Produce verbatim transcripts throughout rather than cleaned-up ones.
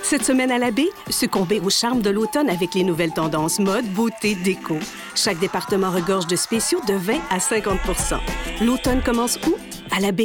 Cette semaine à la baie, succombez au charme de l'automne avec les nouvelles tendances mode, beauté, déco. Chaque département regorge de spéciaux de vingt à cinquante pour cent. L'automne commence où? À la baie.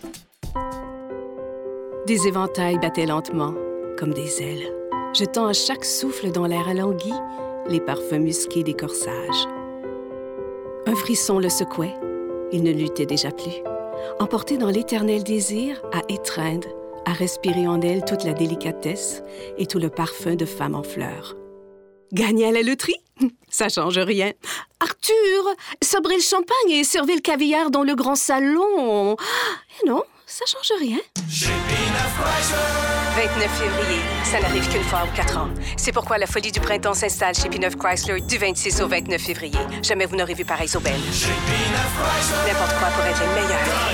Des éventails battaient lentement, comme des ailes, jetant à chaque souffle dans l'air alangui les parfums musqués des corsages. Un frisson le secouait. Il ne luttait déjà plus. Emporté dans l'éternel désir à étreindre, à respirer en elle toute la délicatesse et tout le parfum de femme en fleurs. Gagner à la loterie? Ça change rien. Arthur, sabrez le champagne et servez le caviar dans le grand salon. Et non, ça change rien. Chez P neuf Chrysler. vingt-neuf février, ça n'arrive qu'une fois aux quatre ans. C'est pourquoi la folie du printemps s'installe chez P neuf Chrysler du vingt-six au vingt-neuf février. Jamais vous n'aurez vu pareil au belle. Chez P neuf Chrysler. N'importe quoi pour être les meilleurs.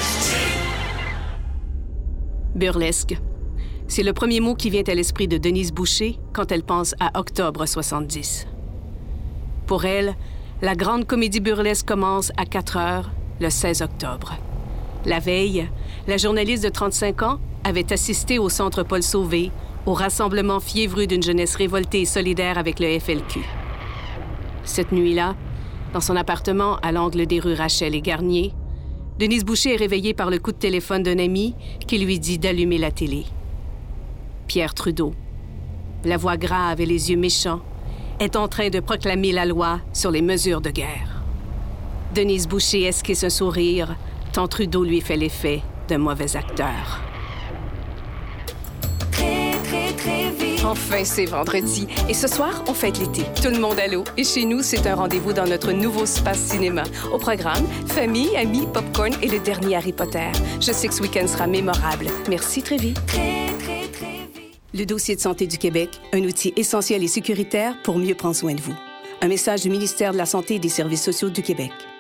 Burlesque. C'est le premier mot qui vient à l'esprit de Denise Boucher quand elle pense à octobre soixante-dix. Pour elle, la grande comédie burlesque commence à quatre heures, le seize octobre. La veille, la journaliste de trente-cinq ans avait assisté au Centre Paul Sauvé, au rassemblement fiévreux d'une jeunesse révoltée et solidaire avec le F L Q. Cette nuit-là, dans son appartement à l'angle des rues Rachel et Garnier, Denise Boucher est réveillée par le coup de téléphone d'un ami qui lui dit d'allumer la télé. Pierre Trudeau, la voix grave et les yeux méchants, est en train de proclamer la loi sur les mesures de guerre. Denise Boucher esquisse un sourire, tant Trudeau lui fait l'effet d'un mauvais acteur. Très, très, très vite. Enfin, c'est vendredi. Et ce soir, on fête l'été. Tout le monde à l'eau. Et chez nous, c'est un rendez-vous dans notre nouveau Space Cinéma. Au programme, famille, amis, popcorn et le dernier Harry Potter. Je sais que ce week-end sera mémorable. Merci, très vite. Très, très, très vite. Le dossier de santé du Québec, un outil essentiel et sécuritaire pour mieux prendre soin de vous. Un message du ministère de la Santé et des Services sociaux du Québec.